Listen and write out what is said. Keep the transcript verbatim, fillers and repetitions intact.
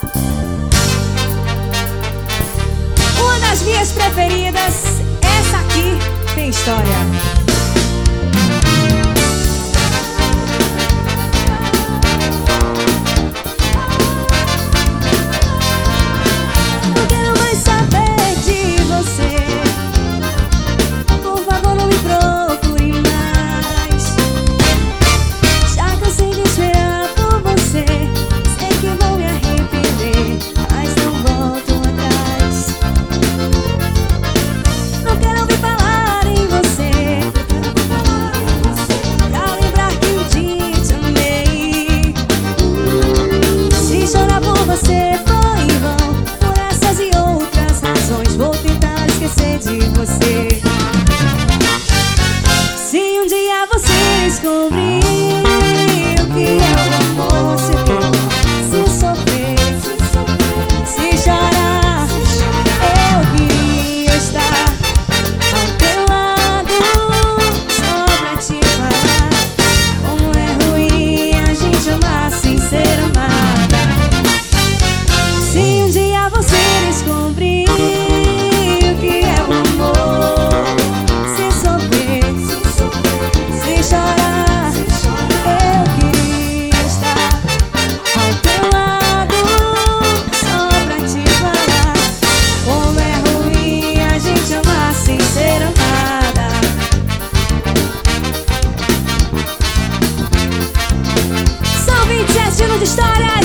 Uma das minhas preferidas, essa aqui tem história. Se um dia você descobrir o que é o amor, se ter, se sofrer, se chorar, eu queria estar ao teu lado, só pra te falar como é ruim a gente amar sem ser amada. Se um dia você descobrir o que é o amor, chorar, eu queria estar ao teu lado, só pra te falar como é ruim a gente amar sem ser amada. São vinte e sete anos de história.